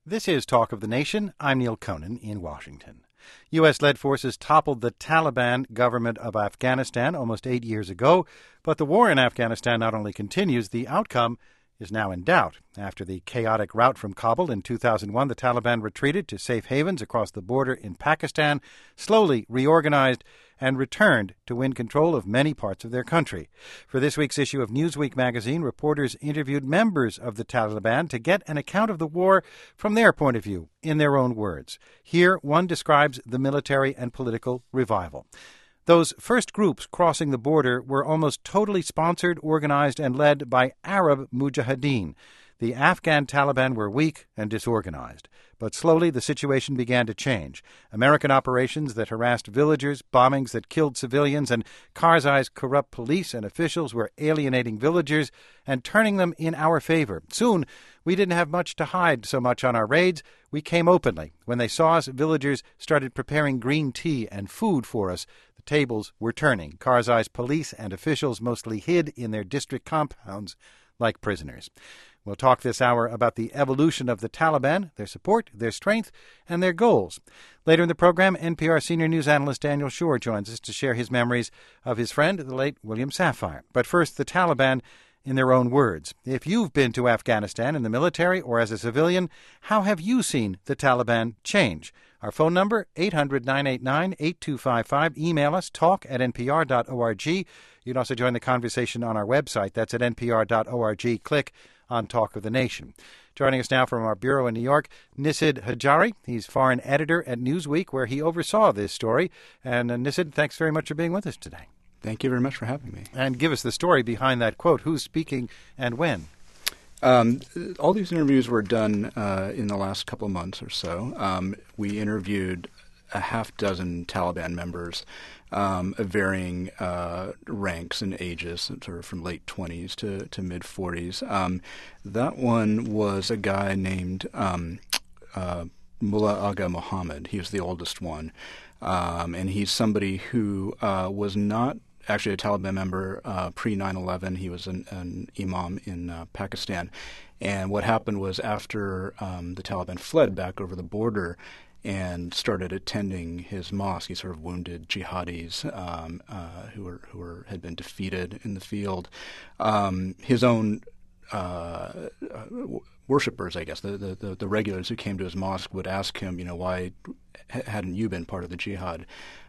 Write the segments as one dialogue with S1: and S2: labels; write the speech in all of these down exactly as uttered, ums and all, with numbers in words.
S1: This is Talk of the Nation. I'm Neil Conan in Washington. U S-led forces toppled the Taliban government of Afghanistan almost eight years ago, but the war in Afghanistan not only continues, the outcome is now in doubt. After the chaotic rout from Kabul in two thousand one, the Taliban retreated to safe havens across the border in Pakistan, slowly reorganized, and returned to win control of many parts of their country. For this week's issue of Newsweek magazine, reporters interviewed members of the Taliban to get an account of the war from their point of view, in their own words. Here, one describes the military and political revival. Those first groups crossing the border were almost totally sponsored, organized, and led by Arab mujahideen. The Afghan Taliban were weak and disorganized. But slowly the situation began to change. American operations that harassed villagers, bombings that killed civilians, and Karzai's corrupt police and officials were alienating villagers and turning them in our favor. Soon, we didn't have much to hide so much on our raids. We came openly. When they saw us, villagers started preparing green tea and food for us. The tables were turning. Karzai's police and officials mostly hid in their district compounds like prisoners. We'll talk this hour about the evolution of the Taliban, their support, their strength, and their goals. Later in the program, N P R senior news analyst Daniel Schorr joins us to share his memories of his friend, the late William Safire. But first, the Taliban in their own words. If you've been to Afghanistan in the military or as a civilian, how have you seen the Taliban change? Our phone number, eight hundred, nine eight nine, eight two five five. Email us, talk at n p r dot org. You can also join the conversation on our website. That's at n p r dot org. Click on Talk of the Nation. Joining us now from our bureau in New York, Nissid Hajjari. He's foreign editor at Newsweek, where he oversaw this story. And uh, Nissid, thanks very much for being with us today.
S2: Thank you very much for having me.
S1: And give us the story behind that quote. Who's speaking and when?
S2: Um, all these interviews were done uh, in the last couple of months or so. Um, we interviewed a half dozen Taliban members um, of varying uh, ranks and ages, sort of from late twenties to, to mid-forties. Um, that one was a guy named um, uh, Mullah Agha Muhammad. He was the oldest one. Um, and he's somebody who uh, was not actually a Taliban member uh, pre nine eleven. He was an, an imam in uh, Pakistan. And what happened was after um, the Taliban fled back over the border and started attending his mosque, he sort of wounded jihadis um, uh, who were who were had been defeated in the field. Um, his own uh, uh, worshippers, I guess, the, the the regulars who came to his mosque would ask him, you know, why hadn't you been part of the jihad?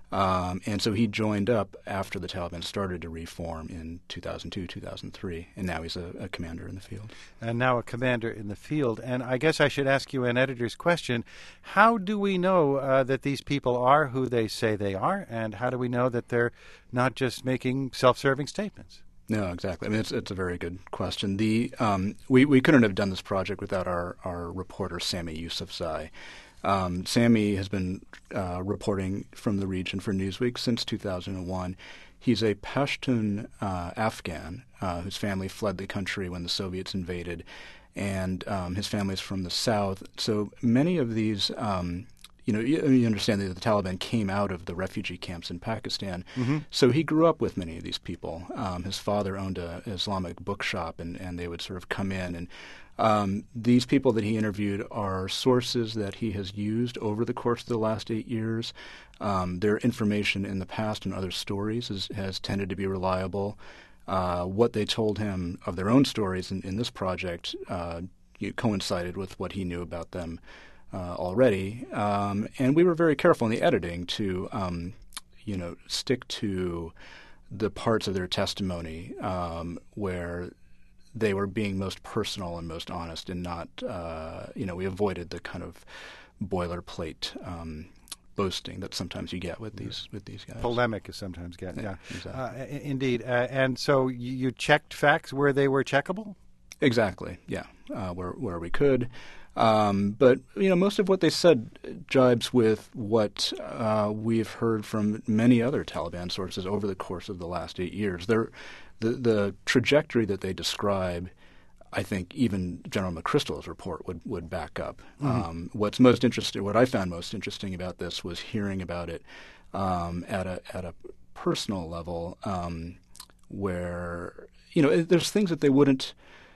S2: Um, and so he joined up after the Taliban started to reform in two thousand two, two thousand three, and now he's a, a commander in the field.
S1: And now a commander in the field. And I guess I should ask you an editor's question. How do we know uh, that these people are who they say they are, and how do we know that they're not just making self-serving statements?
S2: No, exactly. I mean, it's it's a very good question. The um, we we couldn't have done this project without our our reporter Sami Yousafzai. Um, Sami has been uh, reporting from the region for Newsweek since two thousand one. He's a Pashtun uh, Afghan uh, whose family fled the country when the Soviets invaded, and um, his family is from the south. So many of these, um, you know, you, you understand that the Taliban came out of the refugee camps in Pakistan. Mm-hmm. So he grew up with many of these people. Um, his father owned an Islamic bookshop, and, and they would sort of come in and Um, these people that he interviewed are sources that he has used over the course of the last eight years. Um, their information in the past and other stories is, has tended to be reliable. Uh, what they told him of their own stories in, in this project uh, coincided with what he knew about them uh, already. Um, and we were very careful in the editing to, um, you know, stick to the parts of their testimony um, where they were being most personal and most honest, and not, uh, you know, we avoided the kind of boilerplate um, boasting that sometimes you get with these with these guys.
S1: Polemic is sometimes get, yeah.
S2: yeah exactly.
S1: uh, indeed. Uh, and so you, you checked facts where they were checkable?
S2: Exactly, yeah, uh, where where we could. Um, but, you know, most of what they said jibes with what uh, we've heard from many other Taliban sources over the course of the last eight years. They're, the, the trajectory that they describe, I think even General McChrystal's report would, would back up. Mm-hmm. Um, what's most interesting, what I found most interesting about this was hearing about it um, at a at a personal level, um, where, you know, there's things that they wouldn't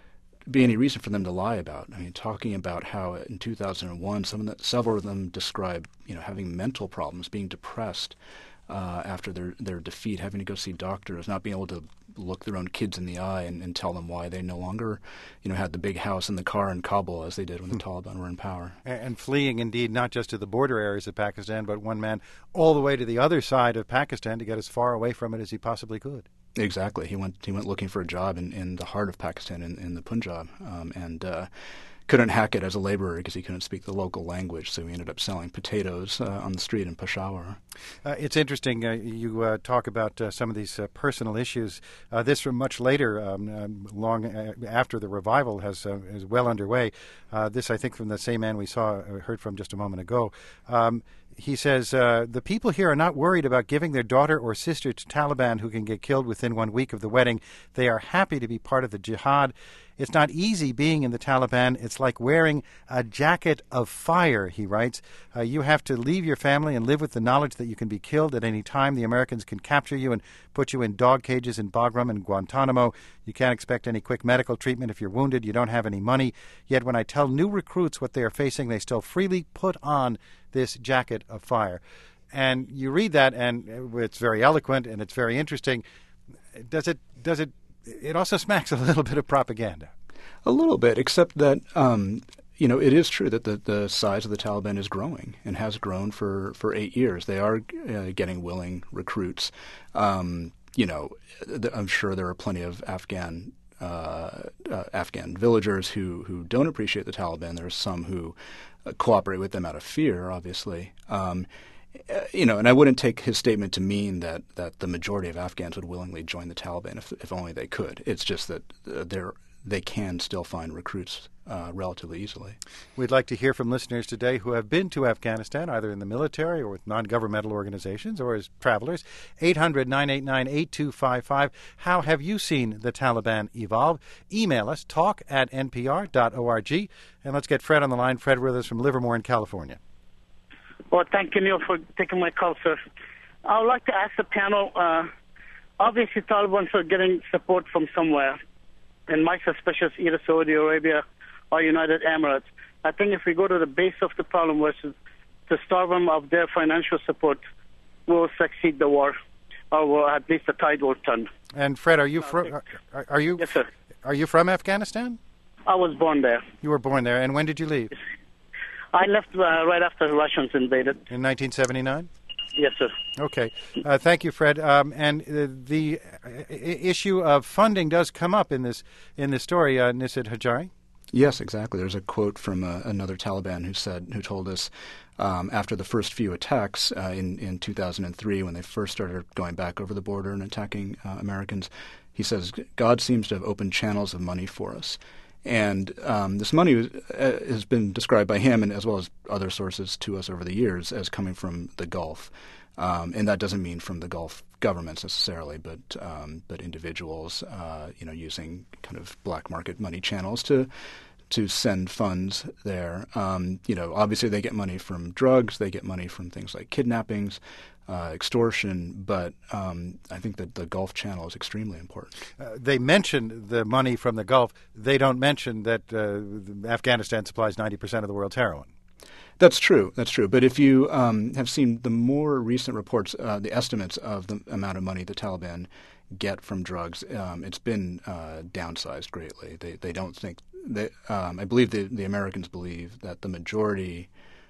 S2: be any reason for them to lie about. I mean, talking about how in two thousand one, some of the, several of them described, you know, having mental problems, being depressed uh, after their, their defeat, having to go see doctors, not being able to look their own kids in the eye and, and tell them why they no longer, you know, had the big house and the car in Kabul as they did when the Taliban were in power.
S1: And fleeing, indeed, not just to the border areas of Pakistan, but one man all the way to the other side of Pakistan to get as far away from it as he possibly could.
S2: Exactly. He went he went looking for a job in, in the heart of Pakistan, in, in the Punjab, um, and uh, couldn't hack it as a laborer because he couldn't speak the local language, so he ended up selling potatoes uh, on the street in Peshawar.
S1: Uh, it's interesting. Uh, you uh, talk about uh, some of these uh, personal issues. Uh, this from much later, um, um, long uh, after the revival has uh, is well underway. Uh, this, I think, from the same man we saw uh, heard from just a moment ago. Um, He says, uh, the people here are not worried about giving their daughter or sister to Taliban who can get killed within one week of the wedding. They are happy to be part of the jihad. It's not easy being in the Taliban. It's like wearing a jacket of fire, he writes. Uh, you have to leave your family and live with the knowledge that you can be killed at any time. The Americans can capture you and put you in dog cages in Bagram and Guantanamo. You can't expect any quick medical treatment if you're wounded. You don't have any money. Yet when I tell new recruits what they are facing, they still freely put on this jacket of fire. And you read that, and it's very eloquent and it's very interesting. Does it, does it, it also smacks a little bit of propaganda.
S2: A little bit, except that, um, you know, it is true that the, the size of the Taliban is growing and has grown for, for eight years. They are uh, getting willing recruits. Um, you know, th- I'm sure there are plenty of Afghan uh, uh, Afghan villagers who, who don't appreciate the Taliban. There are some who uh, cooperate with them out of fear, obviously. Um, you know, and I wouldn't take his statement to mean that, that the majority of Afghans would willingly join the Taliban if, if only they could. It's just that uh, they're they can still find recruits uh, relatively easily.
S1: We'd like to hear from listeners today who have been to Afghanistan, either in the military or with non-governmental organizations or as travelers. eight hundred, nine eight nine, eight two five five. How have you seen the Taliban evolve? Email us, talk at n p r dot org. And let's get Fred on the line. Fred with us from Livermore in California.
S3: Well, thank you, Neil, for taking my call, sir. I would like to ask the panel, uh, obviously Taliban are getting support from somewhere. And my suspicion is either Saudi Arabia or United Emirates. I think if we go to the base of the problem, which is to starve them of their financial support, we'll succeed the war, or we'll, at least the tide will turn.
S1: And Fred, are you from? Are, are you?
S3: Yes, sir.
S1: Are you from Afghanistan?
S3: I was born there.
S1: You were born there, and when did you leave?
S3: I left uh, right after the Russians invaded.
S1: In nineteen seventy-nine?
S3: Yes, sir.
S1: Okay. Uh, thank you, Fred. Um, and uh, the uh, issue of funding does come up in this in this story, uh, Nisad Hajari.
S2: Yes, exactly. There's a quote from uh, another Taliban who said, who told us um, after the first few attacks uh, in in two thousand three, when they first started going back over the border and attacking uh, Americans, he says, "God seems to have opened channels of money for us." And um, this money was, uh, has been described by him, and as well as other sources to us over the years, as coming from the Gulf. Um, and that doesn't mean from the Gulf governments necessarily, but um, but individuals, uh, you know, using kind of black market money channels to to send funds there. Um, you know, obviously they get money from drugs, they get money from things like kidnappings, uh, extortion, but um, I think that the Gulf Channel is extremely important.
S1: Uh, they mention the money from the Gulf. They don't mention that uh, Afghanistan supplies ninety percent of the world's heroin.
S2: That's true. That's true. But if you um, have seen the more recent reports, uh, the estimates of the amount of money the Taliban get from drugs, um, it's been uh, downsized greatly. They they don't think that. Um, I believe the the Americans believe that the majority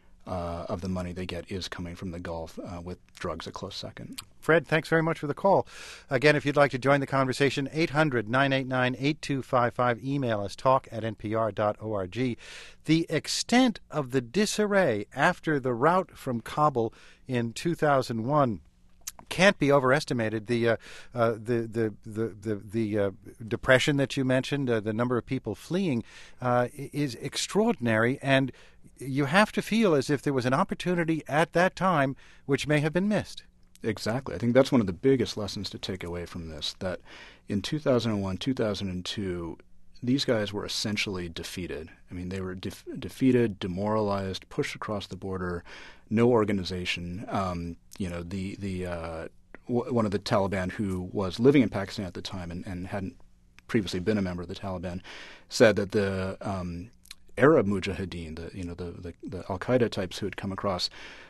S2: uh, of the money they get is coming from the Gulf, uh, with drugs a close second.
S1: Fred, thanks very much for the call. Again, if you'd like to join the conversation, eight hundred, nine eight nine, eight two five five. Email us, talk at n p r dot org. The extent of the disarray after the rout from Kabul in two thousand one can't be overestimated. The uh, uh, the the the the, the uh, depression that you mentioned, uh, the number of people fleeing, uh, is extraordinary, and you have to feel as if there was an opportunity at that time which may have been missed.
S2: Exactly. I think that's one of the biggest lessons to take away from this, that in two thousand one, two thousand two, these guys were essentially defeated. I mean, they were def- defeated, demoralized, pushed across the border, no organization. Um, you know, the the uh, w- one of the Taliban who was living in Pakistan at the time and, and hadn't previously been a member of the Taliban, said that the um, Arab Mujahideen, the you know the the, the Al Qaeda types who had come across,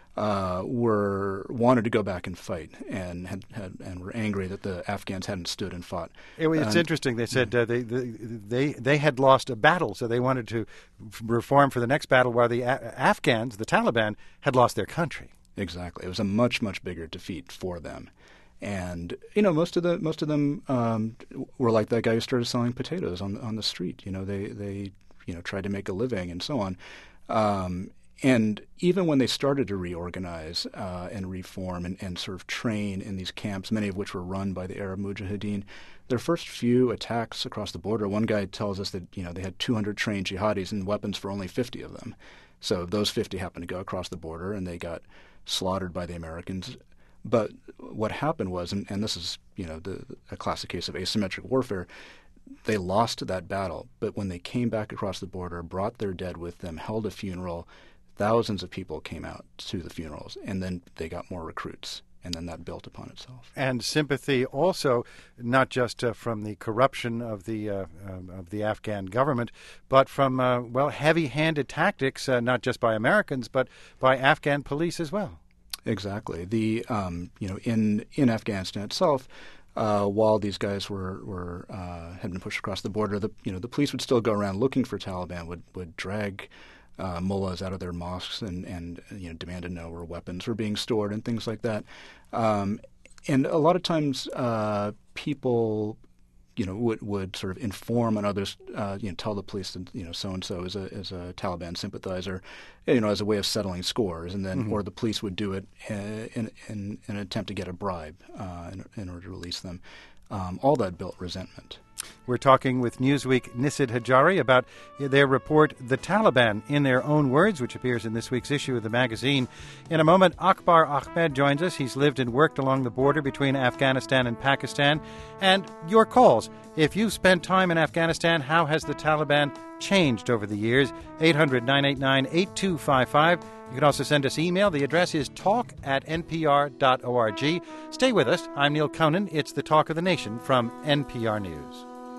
S2: uh, were wanted to go back and fight, and had, had and were angry that the Afghans hadn't stood and fought.
S1: It, it's
S2: and,
S1: interesting. They said uh, they, they they had lost a battle, so they wanted to reform for the next battle, while the a- Afghans, the Taliban, had lost their country.
S2: Exactly. It was a much, much bigger defeat for them. And, you know, most of the most of them um, were like that guy who started selling potatoes on on the street. You know, they, they you know, tried to make a living and so on. Um, and even when they started to reorganize uh, and reform and, and sort of train in these camps, many of which were run by the Arab Mujahideen, their first few attacks across the border, one guy tells us that, you know, they had two hundred trained jihadis and weapons for only fifty of them. So those fifty happened to go across the border, and they got slaughtered by the Americans. But what happened was, and, and this is, you know, the, a classic case of asymmetric warfare, they lost that battle. But when they came back across the border, brought their dead with them, held a funeral, thousands of people came out to the funerals, and then they got more recruits. And then that built upon itself.
S1: And sympathy also, not just uh, from the corruption of the uh, um, of the Afghan government, but from, uh, well, heavy-handed tactics, uh, not just by Americans, but by Afghan police as well.
S2: Exactly. The um, you know, in in Afghanistan itself, uh, while these guys were were uh, had been pushed across the border, the you know the police would still go around looking for Taliban, would would drag Uh, mullahs out of their mosques and, and you know demand to know where weapons were being stored and things like that. Um, and a lot of times uh, people you know would, would sort of inform on others, uh, you know, tell the police that you know so and so is a is a Taliban sympathizer, you know, as a way of settling scores, and then mm-hmm. or the police would do it in in, in an attempt to get a bribe uh, in, in order to release them. Um, all that built resentment.
S1: We're talking with Newsweek Nisid Hajjari about their report, The Taliban in Their Own Words, which appears in this week's issue of the magazine. In a moment, Akbar Ahmed joins us. He's lived and worked along the border between Afghanistan and Pakistan. And your calls. If you've spent time in Afghanistan, how has the Taliban changed over the years? eight hundred, nine eight nine, eight two five five. You can also send us email. The address is talk at n p r dot org. Stay with us. I'm Neil Conan. It's the Talk of the Nation from N P R News.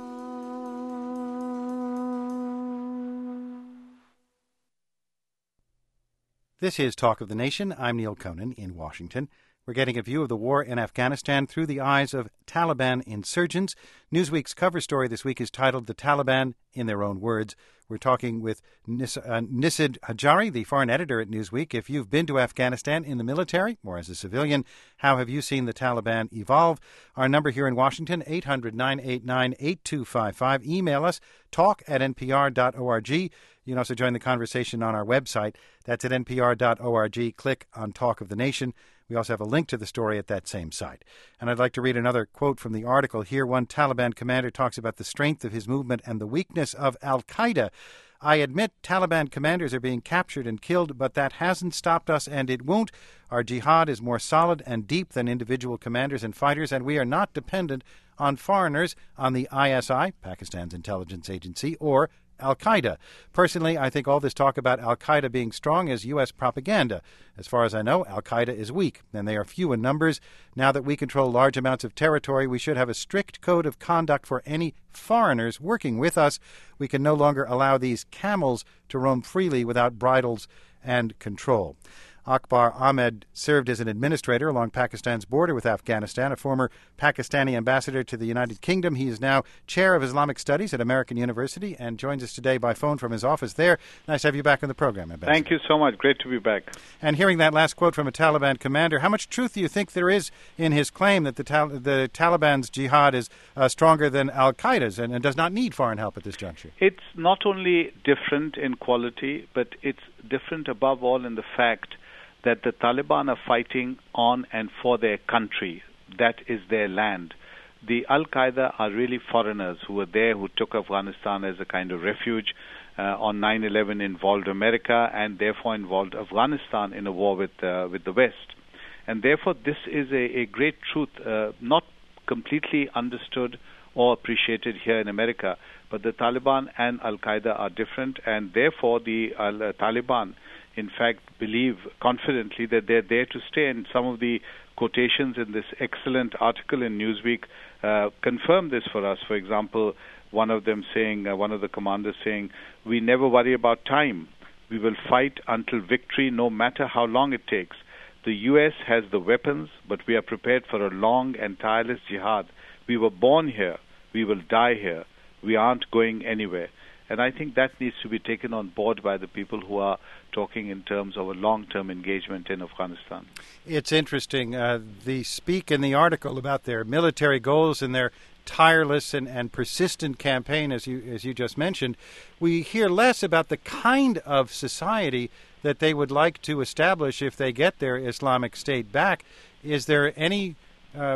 S1: This is Talk of the Nation. I'm Neil Conan in Washington. We're getting a view of the war in Afghanistan through the eyes of Taliban insurgents. Newsweek's cover story this week is titled The Taliban in Their Own Words. We're talking with Nis- uh, Nisid Hajjari, the foreign editor at Newsweek. If you've been to Afghanistan in the military or as a civilian, how have you seen the Taliban evolve? Our number here in Washington, eight hundred, nine eight nine, eight two five five. Email us, talk at n p r dot org. You can also join the conversation on our website. That's at n p r dot org. Click on Talk of the Nation. We also have a link to the story at that same site. And I'd like to read another quote from the article here. One Taliban commander talks about the strength of his movement and the weakness of al-Qaeda. I admit Taliban commanders are being captured and killed, but that hasn't stopped us, and it won't. Our jihad is more solid and deep than individual commanders and fighters, and we are not dependent on foreigners, on the I S I, Pakistan's intelligence agency, or al-Qaeda. Personally, I think all this talk about al-Qaeda being strong is U S propaganda. As far as I know, al-Qaeda is weak, and they are few in numbers. Now that we control large amounts of territory, we should have a strict code of conduct for any foreigners working with us. We can no longer allow these camels to roam freely without bridles and control. Akbar Ahmed served as an administrator along Pakistan's border with Afghanistan, a former Pakistani ambassador to the United Kingdom. He is now chair of Islamic Studies at American University and joins us today by phone from his office there. Nice to have you back on the program, Ambassador.
S4: Thank you so much. Great to be back.
S1: And hearing that last quote from a Taliban commander, how much truth do you think there is in his claim that the, Tal- the Taliban's jihad is uh, stronger than al-Qaeda's and, and does not need foreign help at this juncture?
S4: It's not only different in quality, but it's different above all in the fact that the Taliban are fighting on and for their country. That is their land. The Al-Qaeda are really foreigners who were there, who took Afghanistan as a kind of refuge. Uh, on nine eleven involved America and therefore involved Afghanistan in a war with uh, with the West. And therefore this is a, a great truth, uh, not completely understood or appreciated here in America. But the Taliban and Al-Qaeda are different, and therefore the uh, Taliban in fact, believe confidently that they're there to stay. And some of the quotations in this excellent article in Newsweek uh, confirm this for us. For example, one of them saying, uh, one of the commanders saying, "We never worry about time. We will fight until victory, no matter how long it takes. The U S has the weapons, but we are prepared for a long and tireless jihad. We were born here. We will die here. We aren't going anywhere." And I think that needs to be taken on board by the people who are talking in terms of a long-term engagement in Afghanistan.
S1: It's interesting. Uh, they speak in the article about their military goals and their tireless and, and persistent campaign, as you as you just mentioned. We hear less about the kind of society that they would like to establish if they get their Islamic State back. Is there any uh,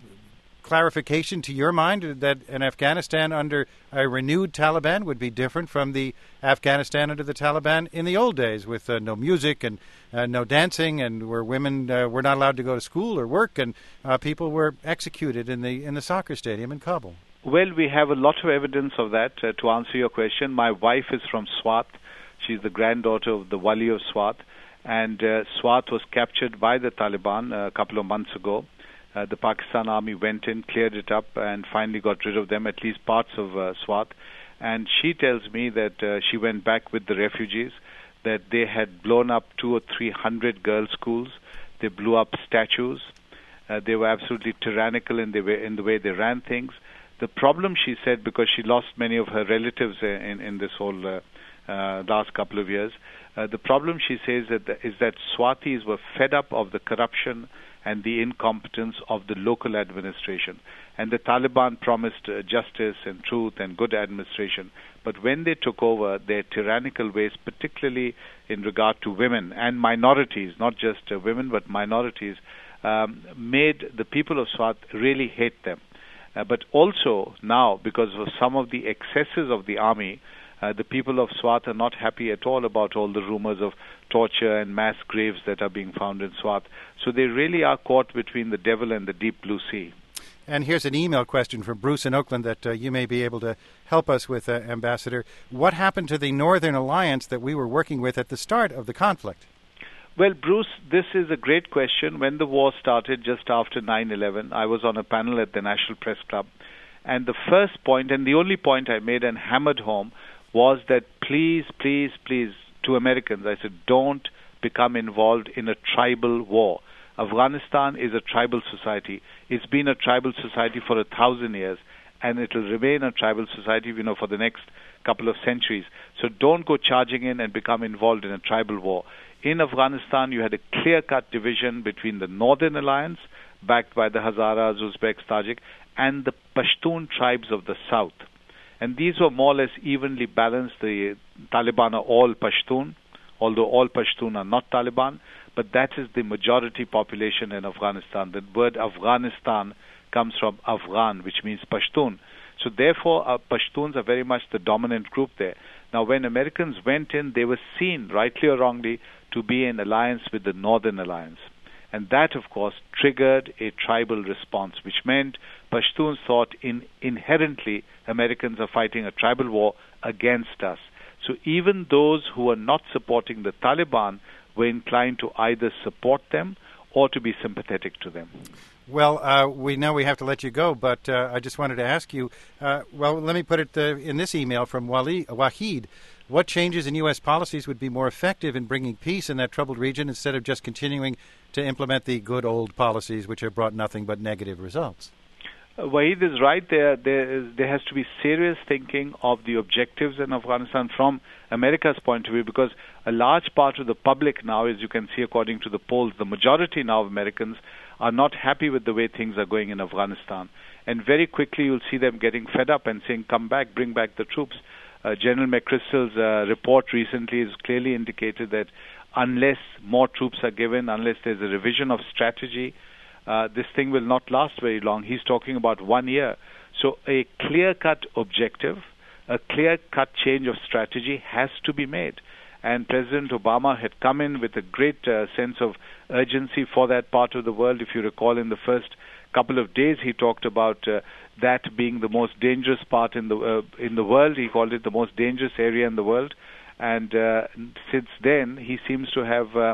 S1: clarification to your mind that an Afghanistan under a renewed Taliban would be different from the Afghanistan under the Taliban in the old days, with uh, no music and uh, no dancing, and where women uh, were not allowed to go to school or work, and uh, people were executed in the in the soccer stadium in Kabul?
S4: Well, we have a lot of evidence of that. Uh, to answer your question, my wife is from Swat. She's the granddaughter of the Wali of Swat, and uh, Swat was captured by the Taliban uh, a couple of months ago. Uh, the Pakistan Army went in, cleared it up, and finally got rid of them, at least parts of uh, Swat. And she tells me that uh, she went back with the refugees, that they had blown up two or three hundred girls' schools. They blew up statues. Uh, they were absolutely tyrannical in the way in the way they ran things. The problem, she said, because she lost many of her relatives in in this whole uh, uh, last couple of years. Uh, the problem, she says, that the, is that Swatis were fed up of the corruption and the incompetence of the local administration. And the Taliban promised uh, justice and truth and good administration. But when they took over, their tyrannical ways, particularly in regard to women and minorities, not just uh, women but minorities, um, made the people of Swat really hate them. Uh, but also now, because of some of the excesses of the army, Uh, the people of Swat are not happy at all about all the rumors of torture and mass graves that are being found in Swat. So they really are caught between the devil and the deep blue sea.
S1: And here's an email question from Bruce in Oakland that uh, you may be able to help us with, uh, Ambassador. What happened to the Northern Alliance that we were working with at the start of the conflict?
S4: Well, Bruce, this is a great question. When the war started just after nine eleven, I was on a panel at the National Press Club. And the first point, and the only point I made and hammered home, was that please, please, please, to Americans, I said, don't become involved in a tribal war. Afghanistan is a tribal society. It's been a tribal society for a thousand years, and it will remain a tribal society, you know, for the next couple of centuries. So don't go charging in and become involved in a tribal war. In Afghanistan, you had a clear-cut division between the Northern Alliance, backed by the Hazaras, Uzbeks, Tajik, and the Pashtun tribes of the south. And these were more or less evenly balanced. The Taliban are all Pashtun, although all Pashtun are not Taliban, but that is the majority population in Afghanistan. The word Afghanistan comes from Afghan, which means Pashtun. So therefore, uh, Pashtuns are very much the dominant group there. Now, when Americans went in, they were seen, rightly or wrongly, to be in alliance with the Northern Alliance. And that, of course, triggered a tribal response, which meant Pashtuns thought in inherently Americans are fighting a tribal war against us. So even those who were not supporting the Taliban were inclined to either support them or to be sympathetic to them.
S1: Well, uh, we know we have to let you go, but uh, I just wanted to ask you, uh, well, let me put it uh, in this email from Wali, Wahid. What changes in U S policies would be more effective in bringing peace in that troubled region instead of just continuing to implement the good old policies which have brought nothing but negative results?
S4: Uh, Wahid is right. There, there, is, there has to be serious thinking of the objectives in Afghanistan from America's point of view, because a large part of the public now, as you can see according to the polls, the majority now of Americans are not happy with the way things are going in Afghanistan. And very quickly you'll see them getting fed up and saying, come back, bring back the troops. Uh, General McChrystal's uh, report recently has clearly indicated that unless more troops are given, unless there's a revision of strategy, uh, this thing will not last very long. He's talking about one year. So a clear-cut objective, a clear-cut change of strategy has to be made. And President Obama had come in with a great uh, sense of urgency for that part of the world. If you recall, in the first couple of days, he talked about uh, that being the most dangerous part in the uh, in the world. He called it the most dangerous area in the world. And uh, since then, he seems to have uh,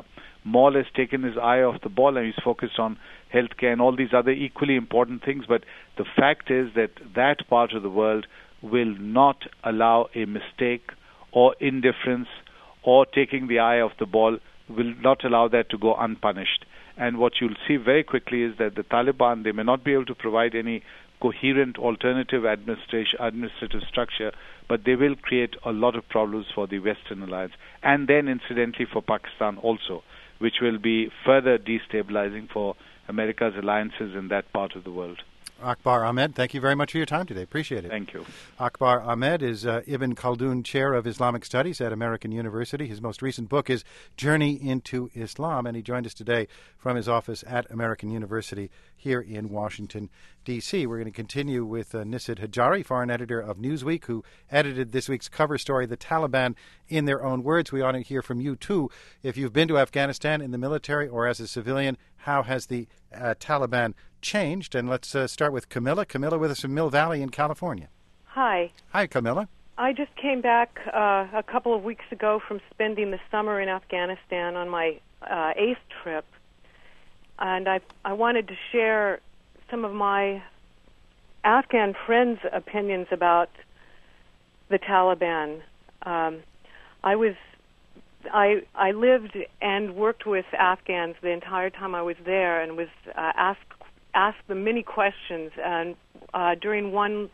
S4: Maul has taken his eye off the ball and he's focused on healthcare and all these other equally important things. But the fact is that that part of the world will not allow a mistake or indifference or taking the eye off the ball, will not allow that to go unpunished. And what you'll see very quickly is that the Taliban, they may not be able to provide any coherent alternative administration, administrative structure, but they will create a lot of problems for the Western alliance, and then incidentally for Pakistan also, which will be further destabilizing for America's alliances in that part of the world.
S1: Akbar Ahmed, thank you very much for your time today. Appreciate it.
S4: Thank you.
S1: Akbar Ahmed is uh, Ibn Khaldun Chair of Islamic Studies at American University. His most recent book is Journey into Islam, and he joined us today from his office at American University here in Washington, D C We're going to continue with uh, Nisad Hajjari, foreign editor of Newsweek, who edited this week's cover story, The Taliban in Their Own Words. We want to hear from you, too. If you've been to Afghanistan in the military or as a civilian, how has the uh, Taliban changed? And let's uh, start with Camilla. Camilla with us from Mill Valley in California.
S5: Hi.
S1: Hi, Camilla.
S5: I just came back uh, a couple of weeks ago from spending the summer in Afghanistan on my uh, eighth trip, and I I wanted to share some of my Afghan friends' opinions about the Taliban. Um, I was I I lived and worked with Afghans the entire time I was there, and was uh, asked asked them many questions. And uh, during one,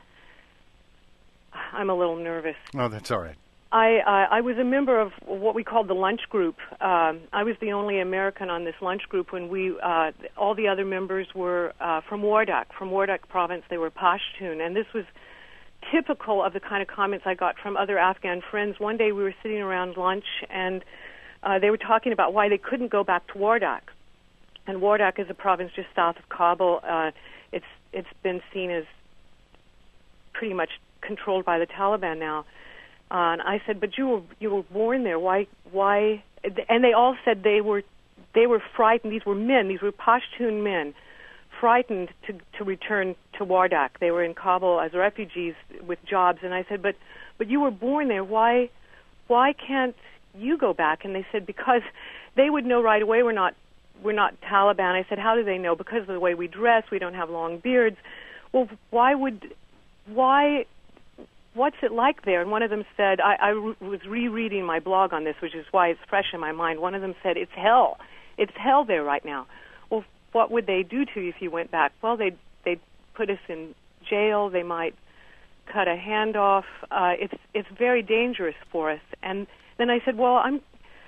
S5: I'm a little nervous.
S1: Oh, that's all right.
S5: I uh, I was a member of what we called the lunch group. Um, I was the only American on this lunch group when we uh, all the other members were uh, from Wardak, from Wardak province. They were Pashtun, and this was typical of the kind of comments I got from other Afghan friends. One day we were sitting around lunch, and uh, they were talking about why they couldn't go back to Wardak. And Wardak is a province just south of Kabul. Uh, it's it's been seen as pretty much controlled by the Taliban now. Uh, and I said, but you were you were born there. Why why? And they all said they were they were frightened. These were men. These were Pashtun men, frightened to to return to Wardak. They were in Kabul as refugees with jobs. And I said, but but you were born there. Why why can't you go back? And they said because they would know right away we're not we're not Taliban. I said, how do they know? Because of the way we dress. We don't have long beards. Well, why would why? What's it like there? And one of them said, I, I re- was rereading my blog on this, which is why it's fresh in my mind. One of them said, it's hell. It's hell there right now. Well, what would they do to you if you went back? Well, they'd, they'd put us in jail. They might cut a hand off. Uh, it's, it's very dangerous for us. And then I said, well, I'm,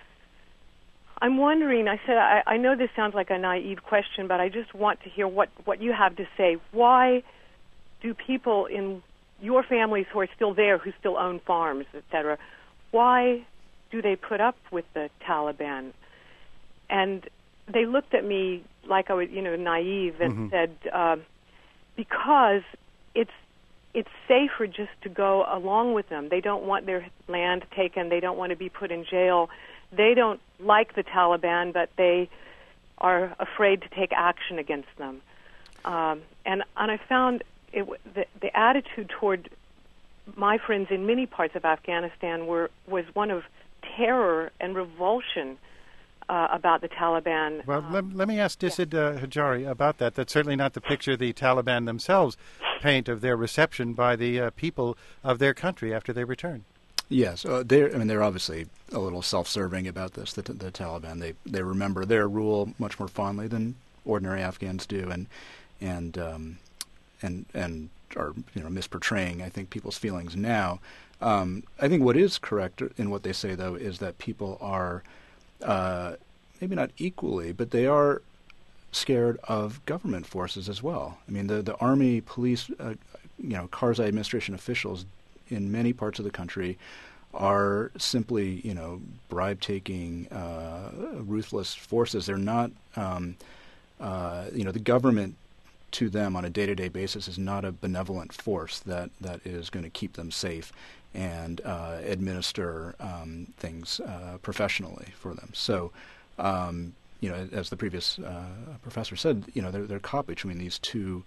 S5: I'm wondering, I said, I, I know this sounds like a naive question, but I just want to hear what, what you have to say. Why do people in your families who are still there, who still own farms, et cetera, why do they put up with the Taliban? And they looked at me like I was, you know, naive, and mm-hmm. said, uh, because it's it's safer just to go along with them. They don't want their land taken. They don't want to be put in jail. They don't like the Taliban, but they are afraid to take action against them. Um, and and I found It, the, the attitude toward my friends in many parts of Afghanistan were was one of terror and revulsion uh, about the Taliban.
S1: Well,
S5: um,
S1: let, let me ask Nisad uh, Hajjari about that. That's certainly not the picture the Taliban themselves paint of their reception by the uh, people of their country after they return.
S2: Yes, uh, they're. I mean, they're obviously a little self-serving about this. The, the Taliban, they they remember their rule much more fondly than ordinary Afghans do, and and. Um, and and are you know misportraying, I think, people's feelings now. Um, I think what is correct in what they say, though, is that people are uh, maybe not equally, but they are scared of government forces as well. I mean, the the army, police, uh, you know, Karzai administration officials in many parts of the country are simply you know bribe-taking, uh, ruthless forces. They're not, um, uh, you know, the government to them on a day-to-day basis is not a benevolent force that, that is going to keep them safe and uh, administer um, things uh, professionally for them. So, um, you know, as the previous uh, professor said, you know, they're, they're caught between these two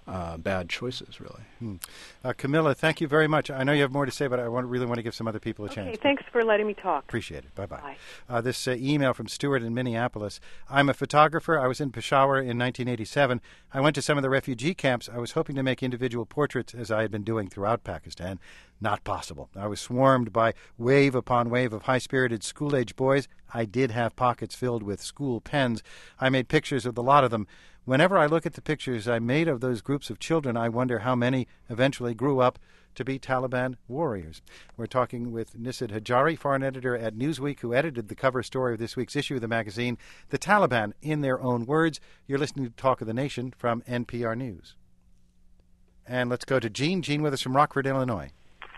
S2: uh, bad choices, really.
S1: Hmm. Uh, Camilla, thank you very much. I know you have more to say, but I want, really want to give some other people a
S5: okay,
S1: chance.
S5: Okay, thanks for letting me talk.
S1: Appreciate it. Bye-bye.
S5: Bye.
S1: Uh, this uh, email from Stuart in Minneapolis. I'm a photographer. I was in Peshawar in nineteen eighty-seven. I went to some of the refugee camps. I was hoping to make individual portraits as I had been doing throughout Pakistan. Not possible. I was swarmed by wave upon wave of high-spirited school-age boys. I did have pockets filled with school pens. I made pictures of the lot of them. Whenever I look at the pictures I made of those groups of children, I wonder how many eventually grew up to be Taliban warriors. We're talking with Nisad Hajjari, foreign editor at Newsweek, who edited the cover story of this week's issue of the magazine, The Taliban in Their Own Words. You're listening to Talk of the Nation from N P R News. And let's go to Gene. Gene with us from Rockford, Illinois.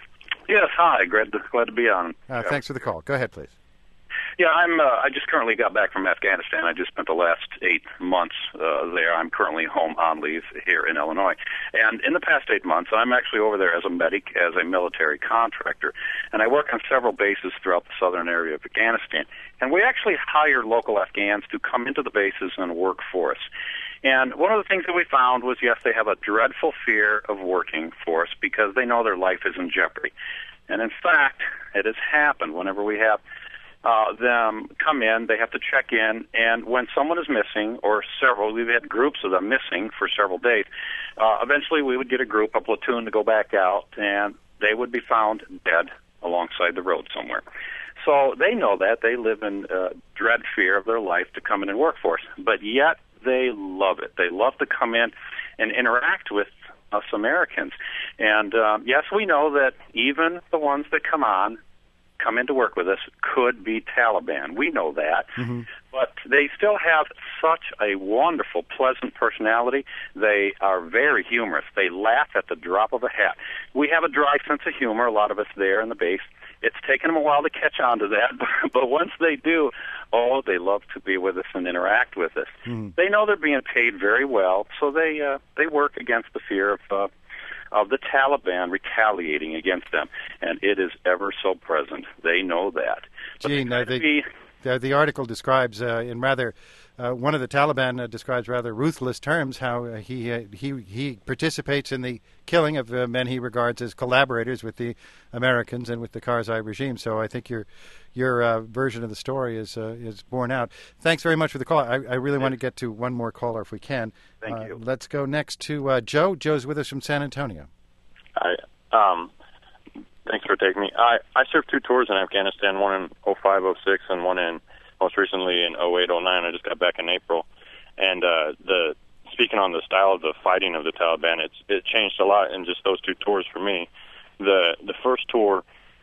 S6: Yes, hi. Glad to, glad to be on.
S1: Uh, thanks for the call. Go ahead, please.
S6: Yeah, I'm. Uh, I just currently got back from Afghanistan. I just spent the last eight months uh, there. I'm currently home on leave here in Illinois. And in the past eight months, I'm actually over there as a medic, as a military contractor. And I work on several bases throughout the southern area of Afghanistan. And we actually hire local Afghans to come into the bases and work for us. And one of the things that we found was, yes, they have a dreadful fear of working for us because they know their life is in jeopardy. And in fact, it has happened whenever we have uh, them come in, they have to check in, and when someone is missing, or several, we've had groups of them missing for several days, uh, eventually we would get a group, a platoon, to go back out, and they would be found dead alongside the road somewhere. So they know that. They live in uh, dread fear of their life to come in and work for us. But yet they love it. They love to come in and interact with us Americans. And um, yes, we know that even the ones that come on, come in to work with us, could be Taliban. We know that. Mm-hmm. But they still have such a wonderful, pleasant personality. They are very humorous. They laugh at the drop of a hat. We have a dry sense of humor, a lot of us there in the base. It's taken them a while to catch on to that, but once they do, oh, they love to be with us and interact with us. Mm. They know they're being paid very well, so they uh, they work against the fear of uh, of the Taliban retaliating against them, and it is ever so present. They know that.
S1: Gene, uh, the, be, the, the article describes uh, in rather uh, one of the Taliban uh, describes rather ruthless terms how uh, he uh, he he participates in the killing of uh, men he regards as collaborators with the Americans and with the Karzai regime. So I think your your uh, version of the story is uh, is borne out. Thanks very much for the call. I, I really want to get to one more caller if we can.
S6: Thank
S1: uh,
S6: you.
S1: Let's go next to uh, Joe. Joe's with us from San Antonio.
S7: Hi. Um, thanks for taking me. I, I served two tours in Afghanistan, one in oh five oh six and one in most recently in oh eight oh nine. I just got back in April. And uh, the speaking on the style of the fighting of the Taliban, it's it changed a lot in just those two tours for me. The the first tour,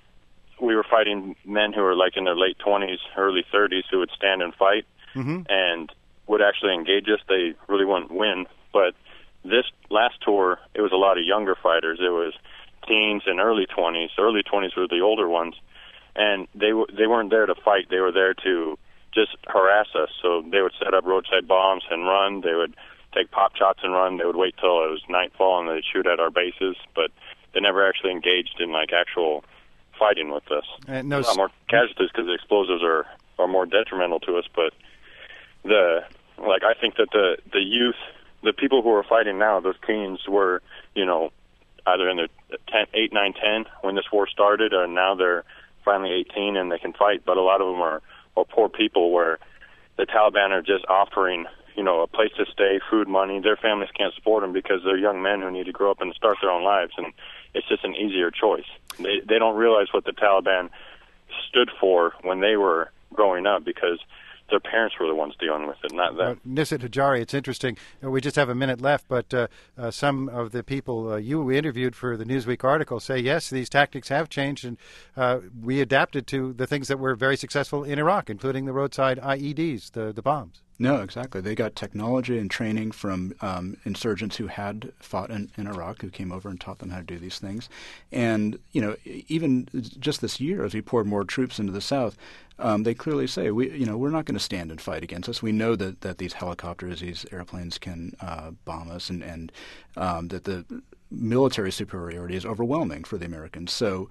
S7: we were fighting men who were like in their late twenties, early thirties, who would stand and fight mm-hmm. and would actually engage us. They really wouldn't win. But this last tour, it was a lot of younger fighters. It was teens and early twenties. Early twenties were the older ones. And they w- they weren't there to fight. They were there to just harass us. So they would set up roadside bombs and run. They would take pop shots and run. They would wait till it was nightfall and they'd shoot at our bases. But they never actually engaged in like actual fighting with us.
S1: And no,
S7: a lot more casualties because the explosives are, are more detrimental to us. But the like I think that the, the youth, the people who are fighting now, those teens were, you know, either in their ten, eight, nine, ten when this war started, or now they're finally eighteen and they can fight. But a lot of them are, are poor people where the Taliban are just offering, you know, a place to stay, food, money. Their families can't support them because they're young men who need to grow up and start their own lives, and it's just an easier choice. They they don't realize what the Taliban stood for when they were growing up because their parents were the ones dealing with it, not them.
S1: Uh, Nisad Hajjari, it's interesting. We just have a minute left, but uh, uh, some of the people uh, you interviewed for the Newsweek article say, yes, these tactics have changed, and uh, we adapted to the things that were very successful in Iraq, including the roadside I E Ds, the, the bombs.
S2: No, exactly. They got technology and training from um, insurgents who had fought in, in Iraq, who came over and taught them how to do these things. And, you know, even just this year, as we poured more troops into the South, um, they clearly say, we, you know, we're not going to stand and fight against us. We know that, that these helicopters, these airplanes can uh, bomb us, and, and um, that the military superiority is overwhelming for the Americans. So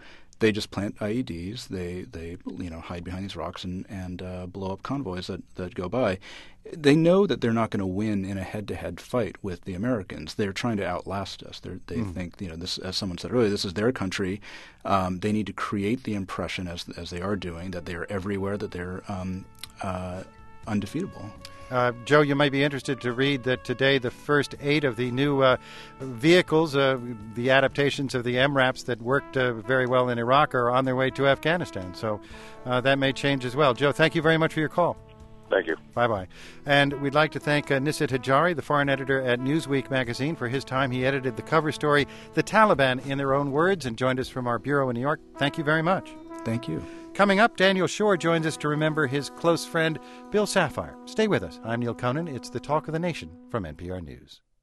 S2: they just plant I E Ds. They they you know hide behind these rocks and and uh, blow up convoys that, that go by. They know that they're not going to win in a head-to-head fight with the Americans. They're trying to outlast us. They're, they mm. think, you know, this, as someone said earlier, this is their country. Um, they need to create the impression, as as they are doing, that they are everywhere, that they're um, uh, undefeatable.
S1: Uh, Joe, you might be interested to read that today the first eight of the new uh, vehicles, uh, the adaptations of the M RAPs that worked uh, very well in Iraq, are on their way to Afghanistan. So uh, that may change as well. Joe, thank you very much for your call.
S7: Thank you.
S1: Bye-bye. And we'd like to thank uh, Nisat Hajari, the foreign editor at Newsweek magazine, for his time. He edited the cover story, The Taliban in Their Own Words, and joined us from our bureau in New York. Thank you very much.
S2: Thank you.
S1: Coming up, Daniel Shore joins us to remember his close friend, Bill Safire. Stay with us. I'm Neil Conan. It's the Talk of the Nation from N P R News.